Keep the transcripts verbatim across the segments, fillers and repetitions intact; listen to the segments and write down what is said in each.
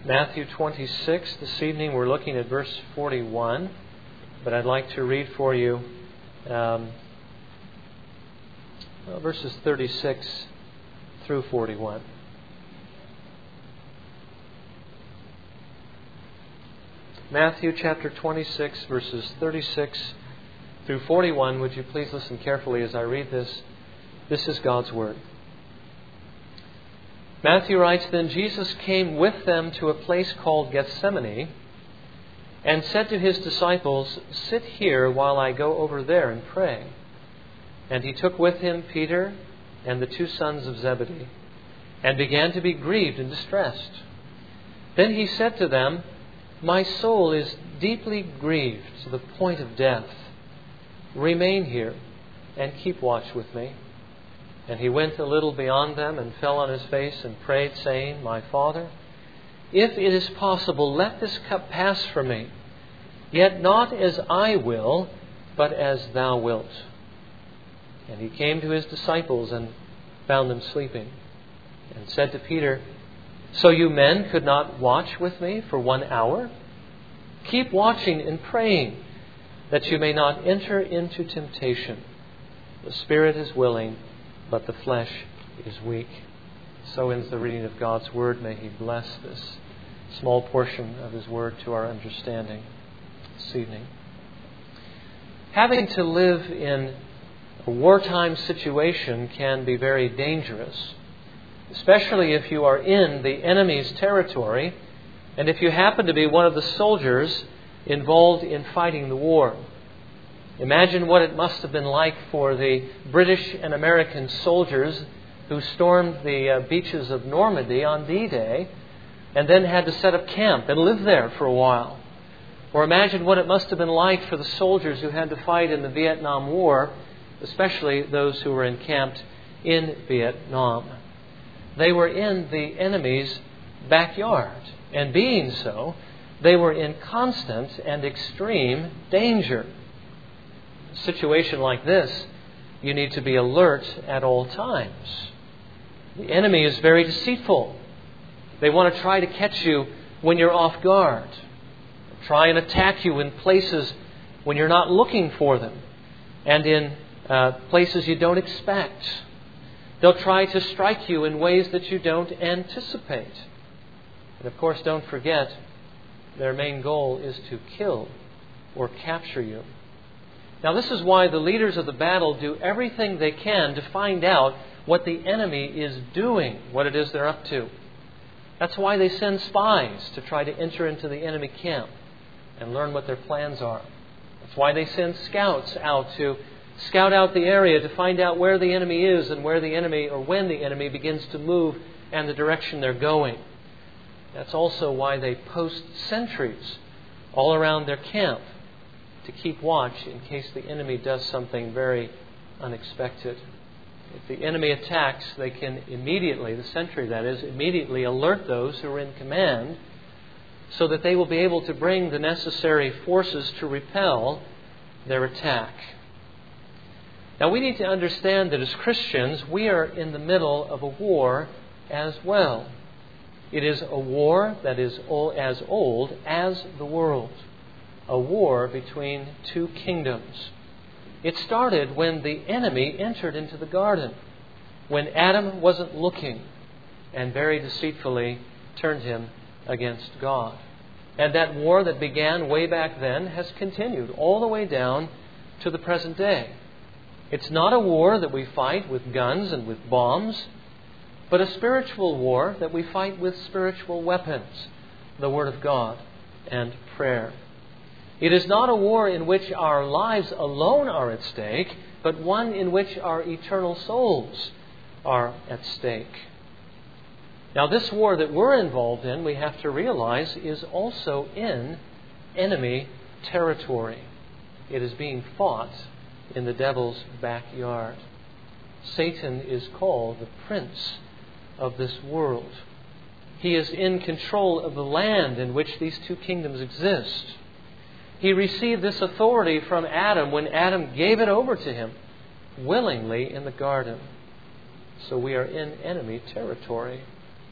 Matthew twenty-six. This evening we're looking at verse forty-one, but I'd like to read for you um, well, verses thirty-six through forty-one. Matthew chapter twenty-six, verses thirty-six through forty-one. Would you please listen carefully as I read this? This is God's Word. Matthew writes, "Then Jesus came with them to a place called Gethsemane and said to his disciples, 'Sit here while I go over there and pray.' And he took with him Peter and the two sons of Zebedee and began to be grieved and distressed. Then he said to them, 'My soul is deeply grieved to the point of death. Remain here and keep watch with me.' And he went a little beyond them and fell on his face and prayed, saying, 'My Father, if it is possible, let this cup pass from me. Yet not as I will, but as thou wilt.' And he came to his disciples and found them sleeping, and said to Peter, 'So you men could not watch with me for one hour? Keep watching and praying, that you may not enter into temptation. The spirit is willing, but the flesh is weak.'" So ends the reading of God's Word. May He bless this small portion of His Word to our understanding this evening. Having to live in a wartime situation can be very dangerous, especially if you are in the enemy's territory and if you happen to be one of the soldiers involved in fighting the war. Imagine what it must have been like for the British and American soldiers who stormed the uh, beaches of Normandy on D-Day and then had to set up camp and live there for a while. Or imagine what it must have been like for the soldiers who had to fight in the Vietnam War, especially those who were encamped in Vietnam. They were in the enemy's backyard, and being so, they were in constant and extreme danger. A situation like this, you need to be alert at all times. The enemy is very deceitful. They want to try to catch you when you're off guard. Try and attack you in places when you're not looking for them, and in uh, places you don't expect. They'll try to strike you in ways that you don't anticipate. And of course, don't forget, their main goal is to kill or capture you. Now, this is why the leaders of the battle do everything they can to find out what the enemy is doing, what it is they're up to. That's why they send spies to try to enter into the enemy camp and learn what their plans are. That's why they send scouts out to scout out the area to find out where the enemy is and where the enemy, or when the enemy begins to move and the direction they're going. That's also why they post sentries all around their camp to keep watch in case the enemy does something very unexpected. If the enemy attacks, they can immediately, the sentry that is, immediately alert those who are in command so that they will be able to bring the necessary forces to repel their attack. Now, we need to understand that as Christians, we are in the middle of a war as well. It is a war that is as old as the world. A war between two kingdoms. It started when the enemy entered into the garden, when Adam wasn't looking and very deceitfully turned him against God. And that war that began way back then has continued all the way down to the present day. It's not a war that we fight with guns and with bombs, but a spiritual war that we fight with spiritual weapons, the Word of God and prayer. It is not a war in which our lives alone are at stake, but one in which our eternal souls are at stake. Now, this war that we're involved in, we have to realize, is also in enemy territory. It is being fought in the devil's backyard. Satan is called the prince of this world. He is in control of the land in which these two kingdoms exist. He received this authority from Adam when Adam gave it over to him willingly in the garden. So we are in enemy territory.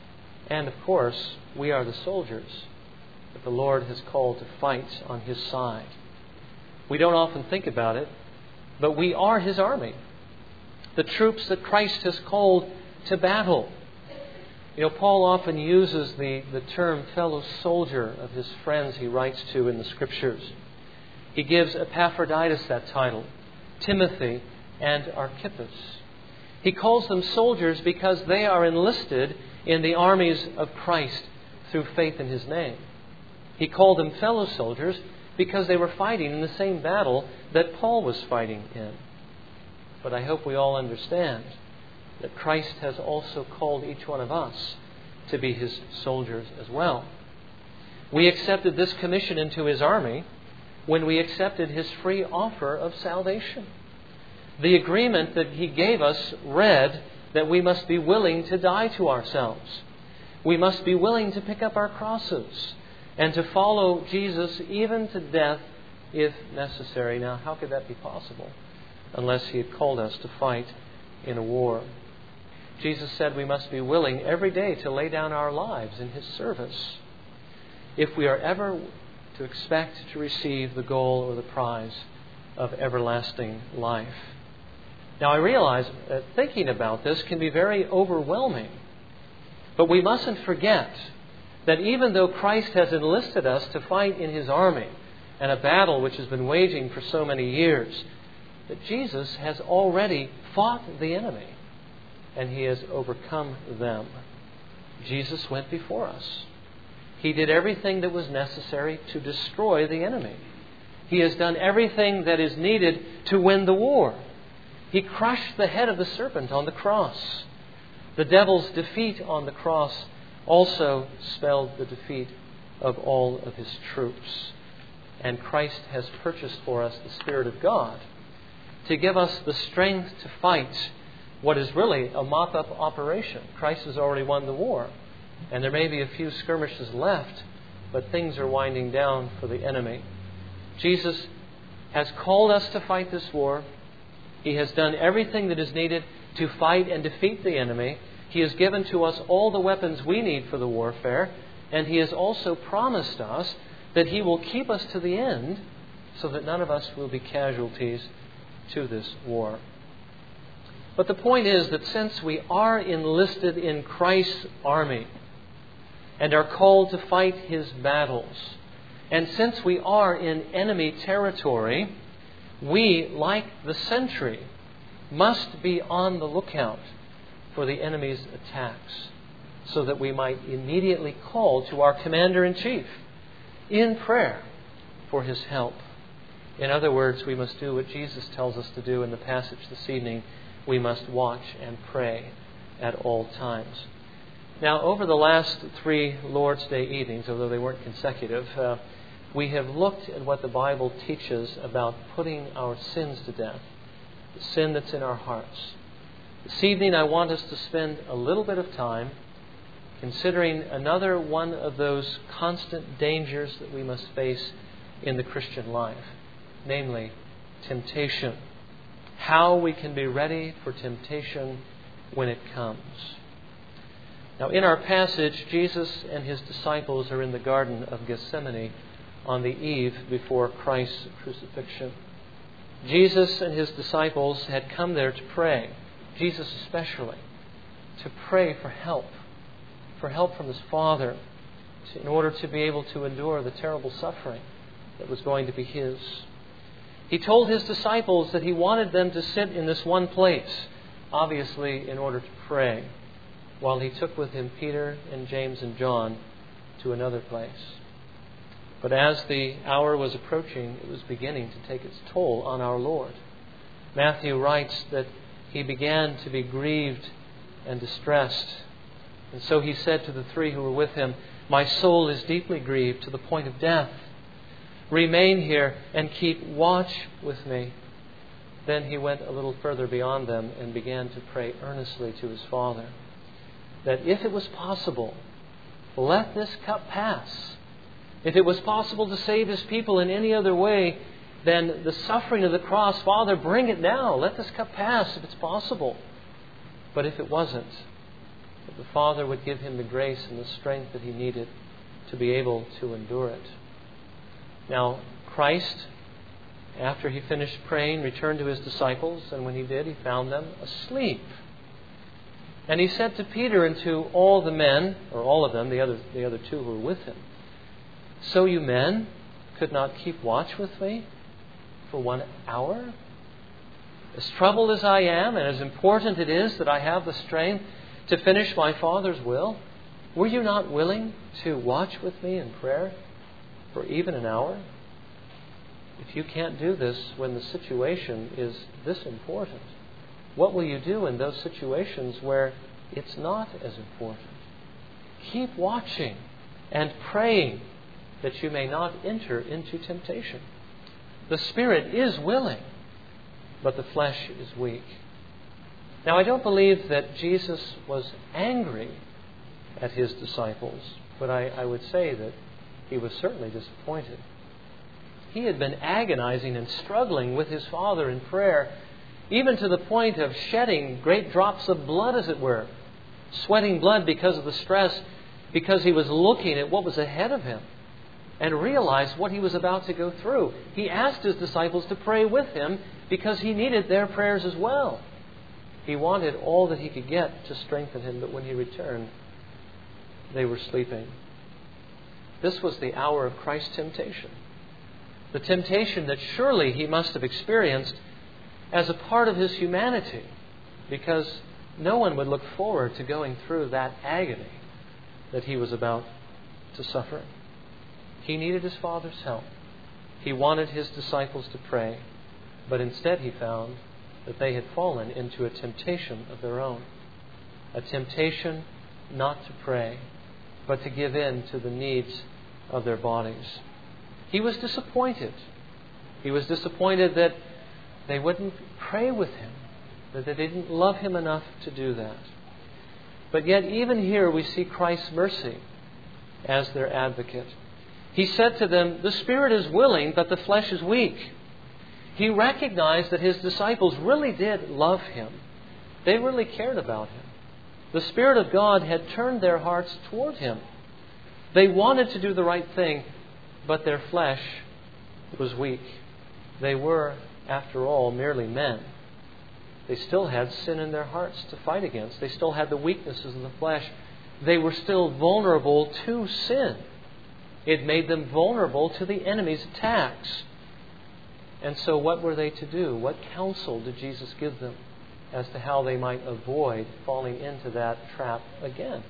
And of course, we are the soldiers that the Lord has called to fight on His side. We don't often think about it, but we are His army, the troops that Christ has called to battle. You know, Paul often uses the, the term fellow soldier of his friends he writes to in the Scriptures. He gives Epaphroditus that title, Timothy and Archippus. He calls them soldiers because they are enlisted in the armies of Christ through faith in His name. He called them fellow soldiers because they were fighting in the same battle that Paul was fighting in. But I hope we all understand that Christ has also called each one of us to be His soldiers as well. We accepted this commission into His army when we accepted His free offer of salvation. The agreement that He gave us read that we must be willing to die to ourselves. We must be willing to pick up our crosses and to follow Jesus even to death if necessary. Now, how could that be possible unless He had called us to fight in a war? Jesus said we must be willing every day to lay down our lives in His service if we are ever to expect to receive the goal or the prize of everlasting life. Now, I realize that thinking about this can be very overwhelming, but we mustn't forget that even though Christ has enlisted us to fight in His army and a battle which has been waging for so many years, that Jesus has already fought the enemy and He has overcome them. Jesus went before us. He did everything that was necessary to destroy the enemy. He has done everything that is needed to win the war. He crushed the head of the serpent on the cross. The devil's defeat on the cross also spelled the defeat of all of his troops. And Christ has purchased for us the Spirit of God to give us the strength to fight what is really a mop-up operation. Christ has already won the war, and there may be a few skirmishes left, but things are winding down for the enemy. Jesus has called us to fight this war. He has done everything that is needed to fight and defeat the enemy. He has given to us all the weapons we need for the warfare, and He has also promised us that He will keep us to the end so that none of us will be casualties to this war. But the point is that since we are enlisted in Christ's army and are called to fight His battles, and since we are in enemy territory, we, like the sentry, must be on the lookout for the enemy's attacks so that we might immediately call to our Commander-in-Chief in prayer for his help. In other words, we must do what Jesus tells us to do in the passage this evening. We must watch and pray at all times. Now, over the last three Lord's Day evenings, although they weren't consecutive, uh, we have looked at what the Bible teaches about putting our sins to death, the sin that's in our hearts. This evening, I want us to spend a little bit of time considering another one of those constant dangers that we must face in the Christian life, namely temptation. How we can be ready for temptation when it comes. Now, in our passage, Jesus and His disciples are in the Garden of Gethsemane on the eve before Christ's crucifixion. Jesus and His disciples had come there to pray, Jesus especially, to pray for help, for help from His Father, in order to be able to endure the terrible suffering that was going to be His. He told His disciples that He wanted them to sit in this one place, obviously in order to pray, while He took with Him Peter and James and John to another place. But as the hour was approaching, it was beginning to take its toll on our Lord. Matthew writes that He began to be grieved and distressed. And so He said to the three who were with Him, "My soul is deeply grieved to the point of death. Remain here and keep watch with me." Then He went a little further beyond them and began to pray earnestly to His Father that if it was possible, let this cup pass. If it was possible to save His people in any other way than the suffering of the cross, Father, bring it now. Let this cup pass if it's possible. But if it wasn't, that the Father would give him the grace and the strength that he needed to be able to endure it. Now, Christ, after he finished praying, returned to his disciples, and when he did, he found them asleep. And he said to Peter and to all the men, or all of them, the other, the other two who were with him, "So you men could not keep watch with me for one hour? As troubled as I am, and as important it is that I have the strength to finish my Father's will, were you not willing to watch with me in prayer for even an hour? If you can't do this when the situation is this important, what will you do in those situations where it's not as important? Keep watching and praying that you may not enter into temptation. The spirit is willing, but the flesh is weak." Now, I don't believe that Jesus was angry at his disciples, but I, I would say that he was certainly disappointed. He had been agonizing and struggling with his Father in prayer, even to the point of shedding great drops of blood, as it were, sweating blood because of the stress, because he was looking at what was ahead of him and realized what he was about to go through. He asked his disciples to pray with him because he needed their prayers as well. He wanted all that he could get to strengthen him, but when he returned, they were sleeping. This was the hour of Christ's temptation. The temptation that surely he must have experienced as a part of his humanity, because no one would look forward to going through that agony that he was about to suffer. He needed his Father's help. He wanted his disciples to pray, but instead he found that they had fallen into a temptation of their own. A temptation not to pray, but to give in to the needs of their bodies. He was disappointed. He was disappointed that they wouldn't pray with him, that they didn't love him enough to do that. But yet even here we see Christ's mercy as their advocate. He said to them, "The spirit is willing, but the flesh is weak." He recognized that his disciples really did love him. They really cared about him. The Spirit of God had turned their hearts toward him. They wanted to do the right thing, but their flesh was weak. They were, after all, merely men. They still had sin in their hearts to fight against. They still had the weaknesses of the flesh. They were still vulnerable to sin. It made them vulnerable to the enemy's attacks. And so what were they to do? What counsel did Jesus give them as to how they might avoid falling into that trap again?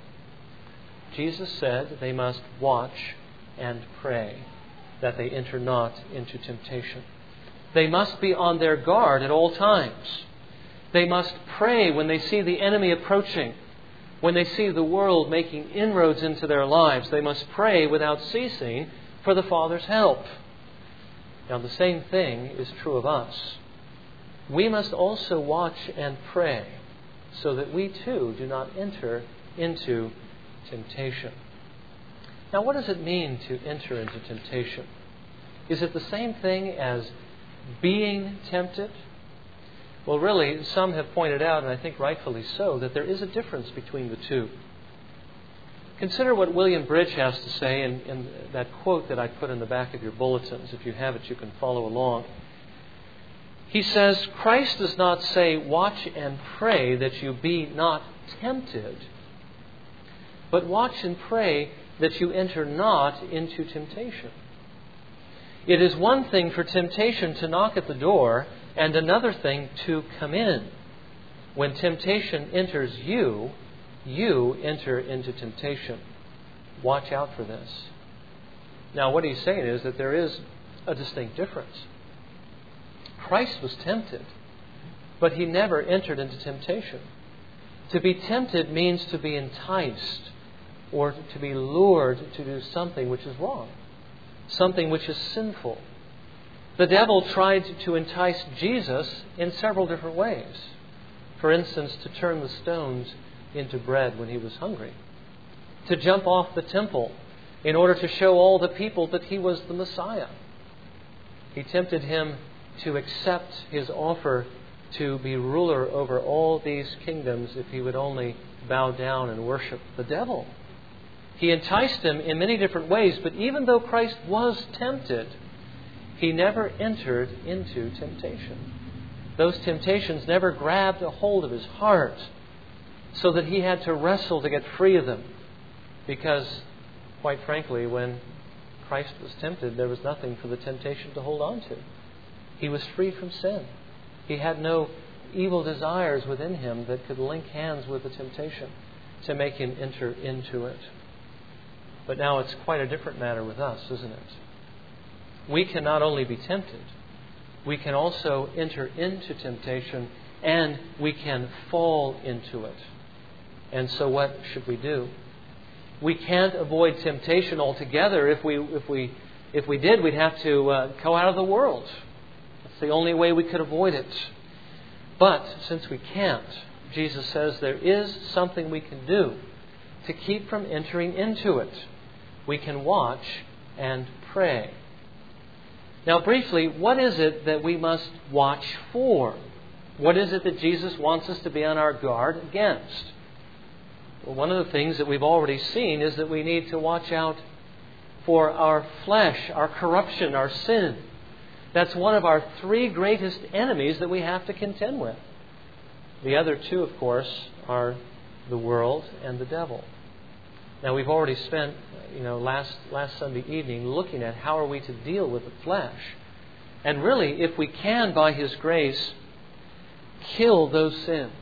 Jesus said they must watch and pray that they enter not into temptation. They must be on their guard at all times. They must pray when they see the enemy approaching, when they see the world making inroads into their lives. They must pray without ceasing for the Father's help. Now, the same thing is true of us. We must also watch and pray so that we too do not enter into temptation. Now, what does it mean to enter into temptation? Is it the same thing as being tempted? Well, really, some have pointed out, and I think rightfully so, that there is a difference between the two. Consider what William Bridge has to say in, in that quote that I put in the back of your bulletins. If you have it, you can follow along. He says, "Christ does not say, 'Watch and pray that you be not tempted,' but watch and pray that you enter not into temptation." It is one thing for temptation to knock at the door, and another thing to come in. When temptation enters you, you enter into temptation. Watch out for this. Now, what he's saying is that there is a distinct difference. Christ was tempted, but he never entered into temptation. To be tempted means to be enticed or to be lured to do something which is wrong, something which is sinful. The devil tried to entice Jesus in several different ways. For instance, to turn the stones into bread when he was hungry, to jump off the temple in order to show all the people that he was the Messiah. He tempted him to accept his offer to be ruler over all these kingdoms if he would only bow down and worship the devil. He enticed him in many different ways, but even though Christ was tempted, he never entered into temptation. Those temptations never grabbed a hold of his heart so that he had to wrestle to get free of them. Because, quite frankly, when Christ was tempted, there was nothing for the temptation to hold on to. He was free from sin. He had no evil desires within him that could link hands with the temptation to make him enter into it. But now it's quite a different matter with us, isn't it? We can not only be tempted, we can also enter into temptation, and we can fall into it. And so what should we do? We can't avoid temptation altogether. If we if we if we did, we'd have to uh, go out of the world. That's the only way we could avoid it. But since we can't, Jesus says there is something we can do to keep from entering into it. We can watch and pray. Now, briefly, what is it that we must watch for? What is it that Jesus wants us to be on our guard against? Well, one of the things that we've already seen is that we need to watch out for our flesh, our corruption, our sin. That's one of our three greatest enemies that we have to contend with. The other two, of course, are the world and the devil. Now, we've already spent, you know, last last Sunday evening looking at how are we to deal with the flesh. And really, if we can, by His grace, kill those sins,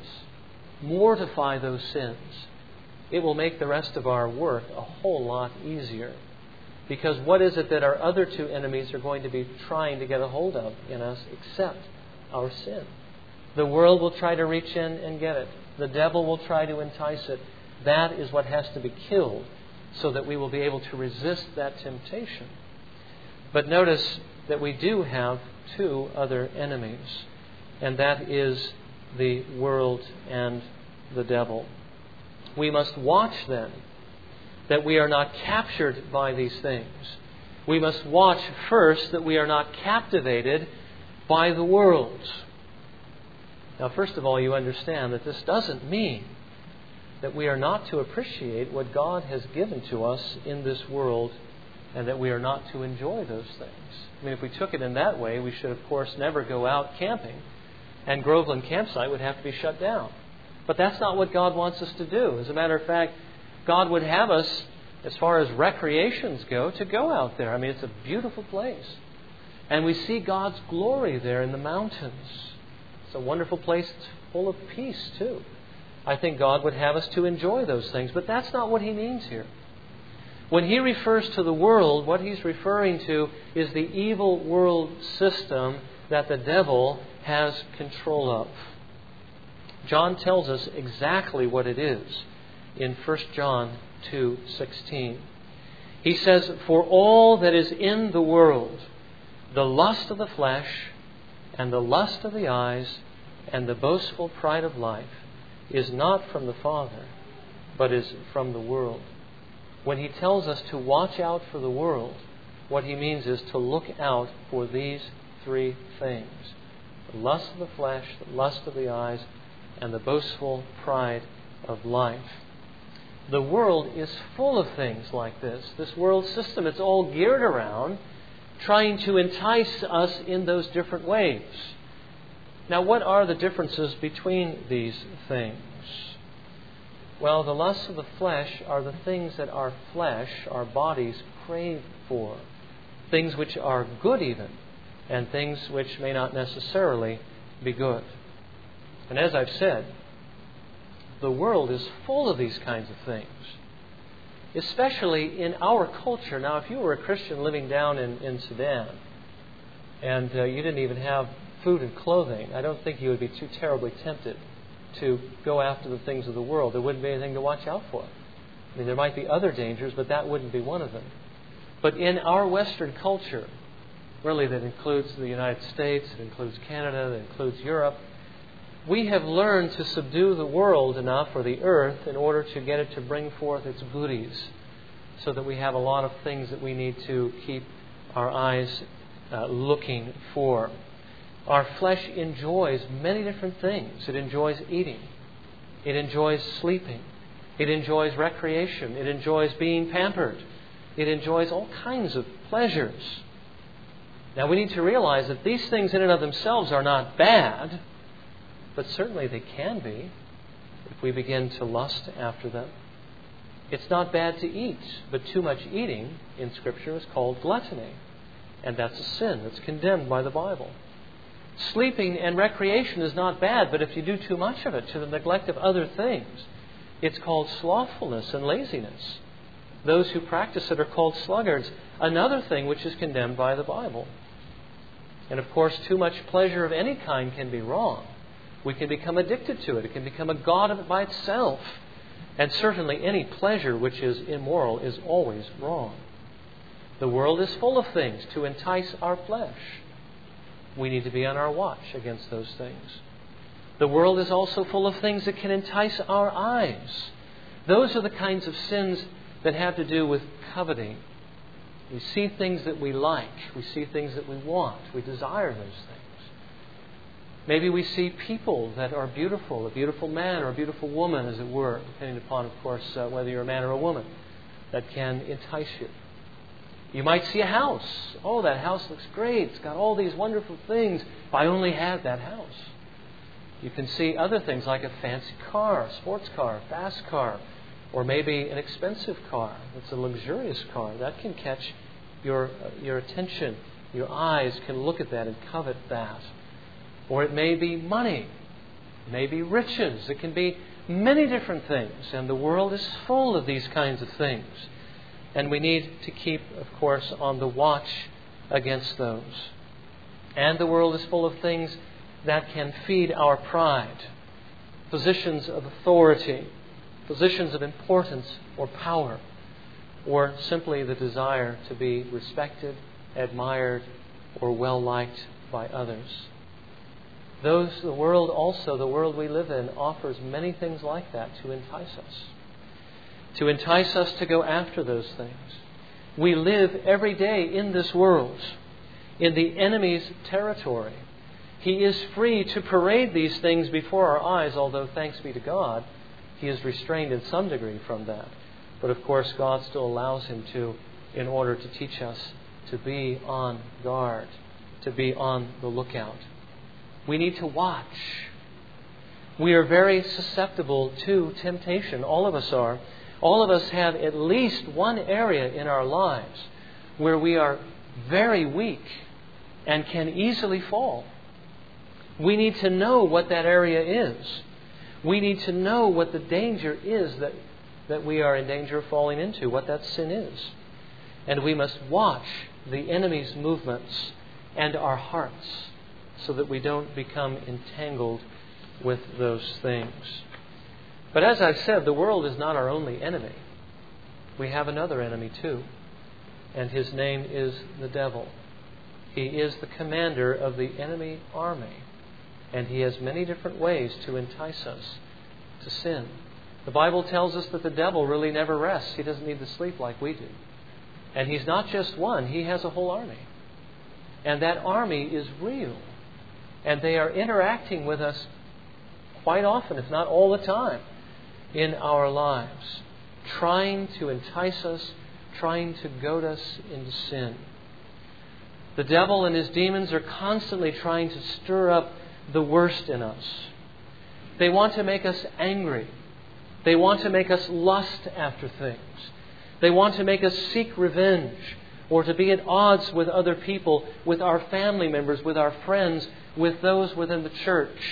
mortify those sins, it will make the rest of our work a whole lot easier. Because what is it that our other two enemies are going to be trying to get a hold of in us except our sin? The world will try to reach in and get it. The devil will try to entice it. That is what has to be killed so that we will be able to resist that temptation. But notice that we do have two other enemies, and that is the world and the devil. We must watch then that we are not captured by these things. We must watch first that we are not captivated by the world. Now, first of all, you understand that this doesn't mean that we are not to appreciate what God has given to us in this world and that we are not to enjoy those things. I mean, if we took it in that way, we should, of course, never go out camping, and Groveland Campsite would have to be shut down. But that's not what God wants us to do. As a matter of fact, God would have us, as far as recreations go, to go out there. I mean, it's a beautiful place. And we see God's glory there in the mountains. It's a wonderful place. It's full of peace, too. I think God would have us to enjoy those things. But that's not what He means here. When He refers to the world, what He's referring to is the evil world system that the devil has control of. John tells us exactly what it is in First John two sixteen. He says, "For all that is in the world, the lust of the flesh, and the lust of the eyes, and the boastful pride of life, is not from the Father, but is from the world." When He tells us to watch out for the world, what He means is to look out for these three things: the lust of the flesh, the lust of the eyes, and the boastful pride of life. The world is full of things like this. This world system, it's all geared around trying to entice us in those different ways. Now, what are the differences between these things? Well, the lusts of the flesh are the things that our flesh, our bodies, crave for. Things which are good even, and things which may not necessarily be good. And as I've said, the world is full of these kinds of things, especially in our culture. Now, if you were a Christian living down in, in Sudan and uh, you didn't even have food and clothing, I don't think you would be too terribly tempted to go after the things of the world. There wouldn't be anything to watch out for. I mean, there might be other dangers, but that wouldn't be one of them. But in our Western culture, really that includes the United States, it includes Canada, it includes Europe, we have learned to subdue the world enough, or the earth, in order to get it to bring forth its goodies, so that we have a lot of things that we need to keep our eyes uh, looking for. Our flesh enjoys many different things. It enjoys eating. It enjoys sleeping. It enjoys recreation. It enjoys being pampered. It enjoys all kinds of pleasures. Now we need to realize that these things in and of themselves are not bad, but certainly they can be if we begin to lust after them. It's not bad to eat, but too much eating in Scripture is called gluttony. And that's a sin that's condemned by the Bible. Sleeping and recreation is not bad, but if you do too much of it to the neglect of other things, it's called slothfulness and laziness. Those who practice it are called sluggards, another thing which is condemned by the Bible. And of course, too much pleasure of any kind can be wrong. We can become addicted to it. It can become a god of it by itself. And certainly any pleasure which is immoral is always wrong. The world is full of things to entice our flesh. We need to be on our watch against those things. The world is also full of things that can entice our eyes. Those are the kinds of sins that have to do with coveting. We see things that we like. We see things that we want. We desire those things. Maybe we see people that are beautiful, a beautiful man or a beautiful woman, as it were, depending upon, of course, uh, whether you're a man or a woman, that can entice you. You might see a house. Oh, that house looks great. It's got all these wonderful things. If I only had that house. You can see other things like a fancy car, a sports car, a fast car, or maybe an expensive car. It's a luxurious car. That can catch your, uh, your attention. Your eyes can look at that and covet that. Or it may be money. It may be riches. It can be many different things. And the world is full of these kinds of things. And we need to keep, of course, on the watch against those. And the world is full of things that can feed our pride. Positions of authority, positions of importance or power, or simply the desire to be respected, admired, or well-liked by others. Those, the world also, the world we live in, offers many things like that to entice us. To entice us to go after those things. We live every day in this world, in the enemy's territory. He is free to parade these things before our eyes, although, thanks be to God, He is restrained in some degree from that. But of course, God still allows Him to, in order to teach us to be on guard, to be on the lookout. We need to watch. We are very susceptible to temptation. All of us are. All of us have at least one area in our lives where we are very weak and can easily fall. We need to know what that area is. We need to know what the danger is that, that we are in danger of falling into, what that sin is. And we must watch the enemy's movements and our hearts so that we don't become entangled with those things. But as I've said, the world is not our only enemy. We have another enemy too. And his name is the devil. He is the commander of the enemy army. And he has many different ways to entice us to sin. The Bible tells us that the devil really never rests. He doesn't need to sleep like we do. And he's not just one. He has a whole army. And that army is real. And they are interacting with us quite often, if not all the time, in our lives, trying to entice us, trying to goad us into sin. The devil and his demons are constantly trying to stir up the worst in us. They want to make us angry. They want to make us lust after things. They want to make us seek revenge or to be at odds with other people, with our family members, with our friends, with those within the church.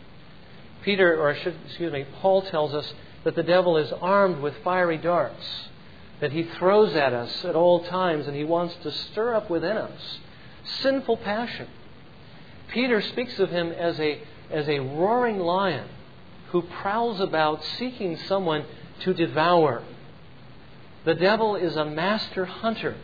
Peter, or I should, excuse me, Paul tells us that the devil is armed with fiery darts that he throws at us at all times, and he wants to stir up within us sinful passion. Peter speaks of him as a, as a roaring lion who prowls about seeking someone to devour. The devil is a master hunter.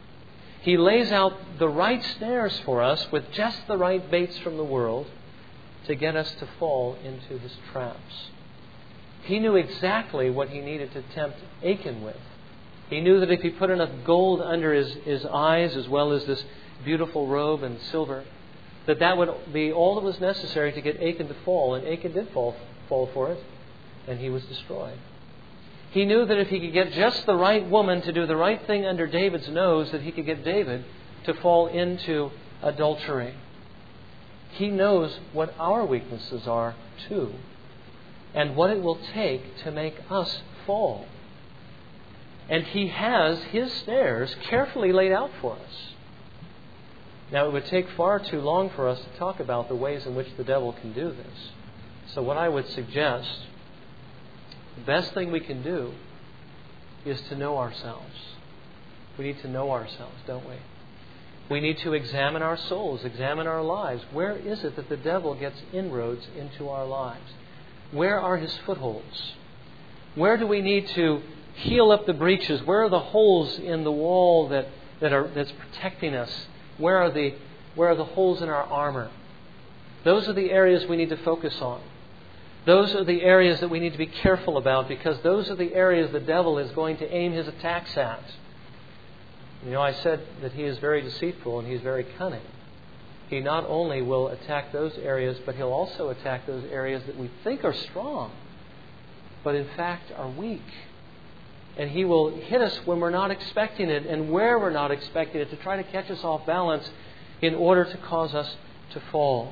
He lays out the right snares for us with just the right baits from the world to get us to fall into his traps. He knew exactly what he needed to tempt Achan with. He knew that if he put enough gold under his, his eyes, as well as this beautiful robe and silver, that that would be all that was necessary to get Achan to fall. And Achan did fall, fall for it. and he was destroyed. He knew that if he could get just the right woman to do the right thing under David's nose, that he could get David to fall into adultery. He knows what our weaknesses are too, and what it will take to make us fall. And he has his snares carefully laid out for us. Now, it would take far too long for us to talk about the ways in which the devil can do this. So what I would suggest, the best thing we can do is to know ourselves. We need to know ourselves, don't we? We need to examine our souls, examine our lives. Where is it that the devil gets inroads into our lives? Where are his footholds? Where do we need to heal up the breaches? Where are the holes in the wall that, that are that's protecting us? Where are the where are the holes in our armor? Those are the areas we need to focus on. Those are the areas that we need to be careful about, because those are the areas the devil is going to aim his attacks at. You know, I said that he is very deceitful and he's very cunning. He not only will attack those areas, but he'll also attack those areas that we think are strong, but in fact are weak. And he will hit us when we're not expecting it and where we're not expecting it, to try to catch us off balance in order to cause us to fall.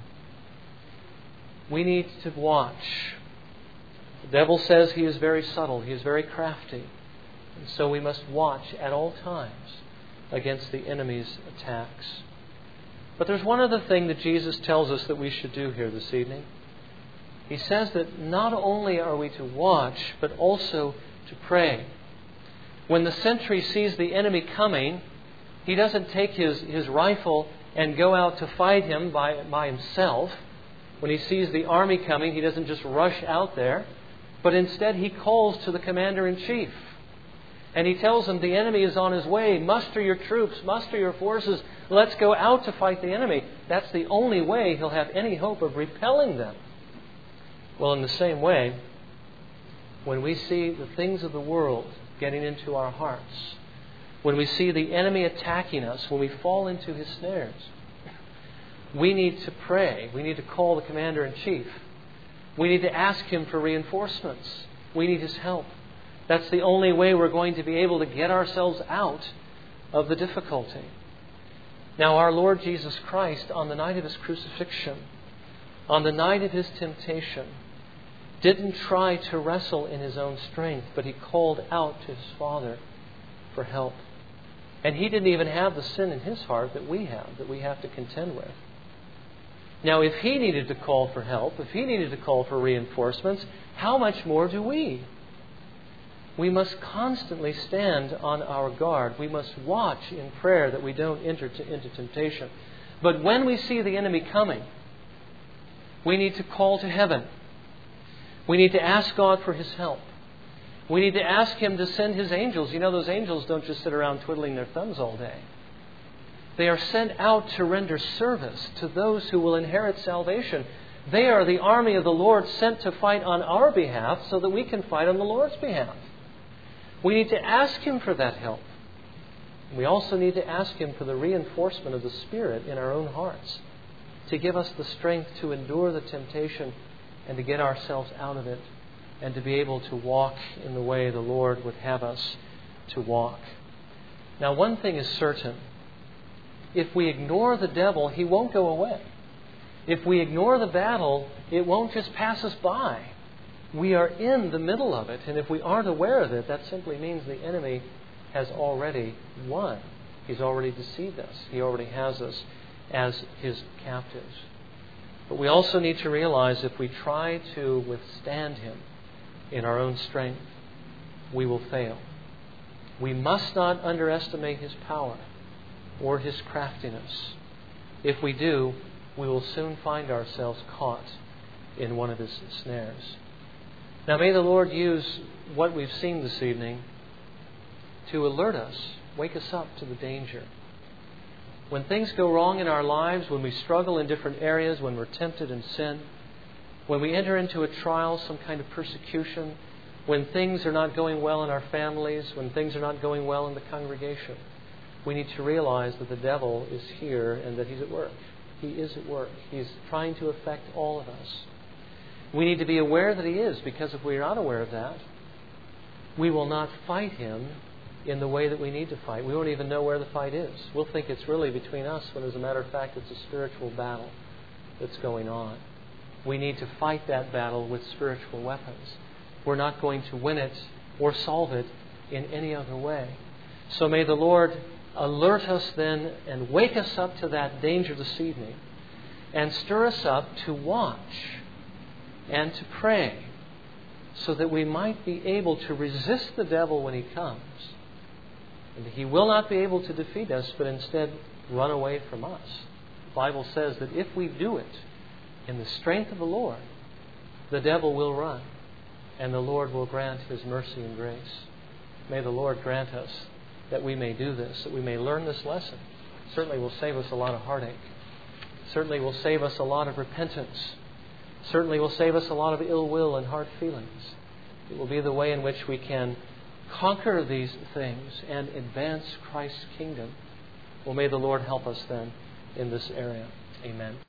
We need to watch. The devil says he is very subtle, he is very crafty. And so we must watch at all times against the enemy's attacks. But there's one other thing that Jesus tells us that we should do here this evening. He says that not only are we to watch, but also to pray. When the sentry sees the enemy coming, he doesn't take his, his rifle and go out to fight him by, by himself. When he sees the army coming, he doesn't just rush out there, but instead he calls to the commander-in-chief. And he tells them the enemy is on his way. Muster your troops, muster your forces. Let's go out to fight the enemy. That's the only way he'll have any hope of repelling them. Well, in the same way, when we see the things of the world getting into our hearts, when we see the enemy attacking us, when we fall into his snares, we need to pray. We need to call the commander-in-chief. We need to ask him for reinforcements. We need his help. That's the only way we're going to be able to get ourselves out of the difficulty. Now, our Lord Jesus Christ, on the night of his crucifixion, on the night of his temptation, didn't try to wrestle in his own strength, but he called out to his Father for help. And he didn't even have the sin in his heart that we have, that we have to contend with. Now, if he needed to call for help, if he needed to call for reinforcements, how much more do we? We must constantly stand on our guard. We must watch in prayer that we don't enter to, into temptation. But when we see the enemy coming, we need to call to heaven. We need to ask God for his help. We need to ask him to send his angels. You know, those angels don't just sit around twiddling their thumbs all day. They are sent out to render service to those who will inherit salvation. They are the army of the Lord sent to fight on our behalf so that we can fight on the Lord's behalf. We need to ask him for that help. We also need to ask him for the reinforcement of the Spirit in our own hearts, to give us the strength to endure the temptation and to get ourselves out of it, and to be able to walk in the way the Lord would have us to walk. Now, one thing is certain. If we ignore the devil, he won't go away. If we ignore the battle, it won't just pass us by. We are in the middle of it, and if we aren't aware of it, that simply means the enemy has already won. He's already deceived us. He already has us as his captives. But we also need to realize if we try to withstand him in our own strength, we will fail. We must not underestimate his power or his craftiness. If we do, we will soon find ourselves caught in one of his snares. Now, may the Lord use what we've seen this evening to alert us, wake us up to the danger. When things go wrong in our lives, when we struggle in different areas, when we're tempted in sin, when we enter into a trial, some kind of persecution, when things are not going well in our families, when things are not going well in the congregation, we need to realize that the devil is here and that he's at work. He is at work. He's trying to affect all of us. We need to be aware that He is, because if we are not aware of that, we will not fight Him in the way that we need to fight. We won't even know where the fight is. We'll think it's really between us, when as a matter of fact it's a spiritual battle that's going on. We need to fight that battle with spiritual weapons. We're not going to win it or solve it in any other way. So may the Lord alert us then and wake us up to that danger this evening, and stir us up to watch and to pray, so that we might be able to resist the devil when he comes. And he will not be able to defeat us, but instead run away from us. The Bible says that if we do it in the strength of the Lord, the devil will run, and the Lord will grant His mercy and grace. May the Lord grant us that we may do this, that we may learn this lesson. Certainly will save us a lot of heartache. Certainly will save us a lot of repentance. Certainly will save us a lot of ill will and hard feelings. It will be the way in which we can conquer these things and advance Christ's kingdom. Well, may the Lord help us then in this area. Amen.